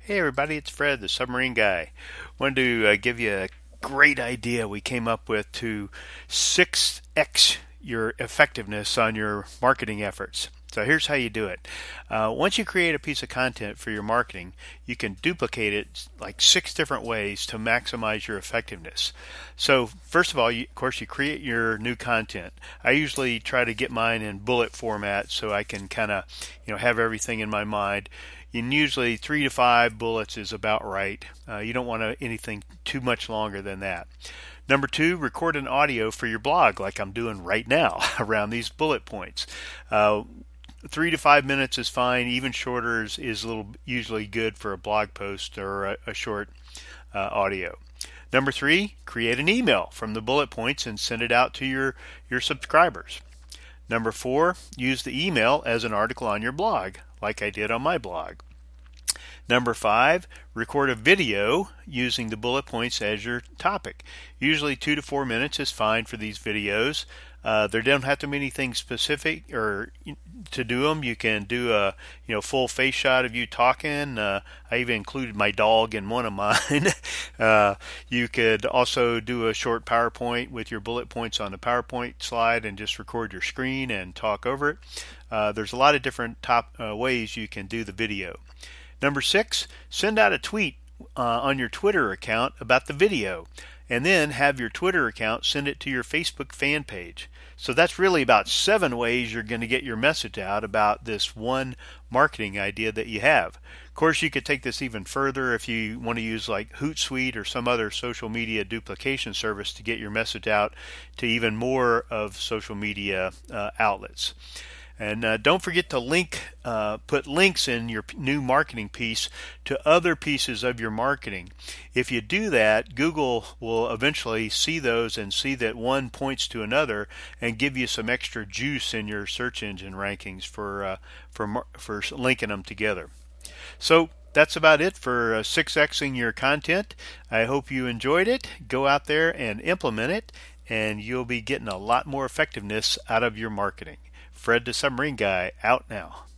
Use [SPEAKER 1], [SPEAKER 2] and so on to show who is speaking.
[SPEAKER 1] Hey everybody, it's Fred, the submarine guy. Wanted to give you a great idea we came up with to 6x your effectiveness on your marketing efforts. So here's how you do it. Once you create a piece of content for your marketing, you can duplicate it like 6 different ways to maximize your effectiveness. So first of all, of course, you create your new content. I usually try to get mine in bullet format so I can kind of, have everything in my mind. And usually 3 to 5 bullets is about right. You don't want anything too much longer than that. Number 2, record an audio for your blog like I'm doing right now around these bullet points. 3 to 5 minutes is fine. Even shorter is usually good for a blog post or a short audio. Number 3, create an email from the bullet points and send it out to your subscribers. Number 4, use the email as an article on your blog, like I did on my blog. Number 5, record a video using the bullet points as your topic. Usually 2 to 4 minutes is fine for these videos. There don't have to be anything specific or to do them. You can do a full face shot of you talking. I even included my dog in one of mine. You could also do a short PowerPoint with your bullet points on the PowerPoint slide and just record your screen and talk over it. There's a lot of different ways you can do the video. Number 6, send out a tweet on your Twitter account about the video, and then have your Twitter account send it to your Facebook fan page. So that's really about 7 ways you're going to get your message out about this one marketing idea that you have. Of course, you could take this even further if you want to use like Hootsuite or some other social media duplication service to get your message out to even more of social media outlets. And don't forget to put links in your new marketing piece to other pieces of your marketing. If you do that, Google will eventually see those and see that one points to another and give you some extra juice in your search engine rankings for linking them together. So that's about it for 6xing your content. I hope you enjoyed it. Go out there and implement it, and you'll be getting a lot more effectiveness out of your marketing. Fred the Submarine Guy, out now.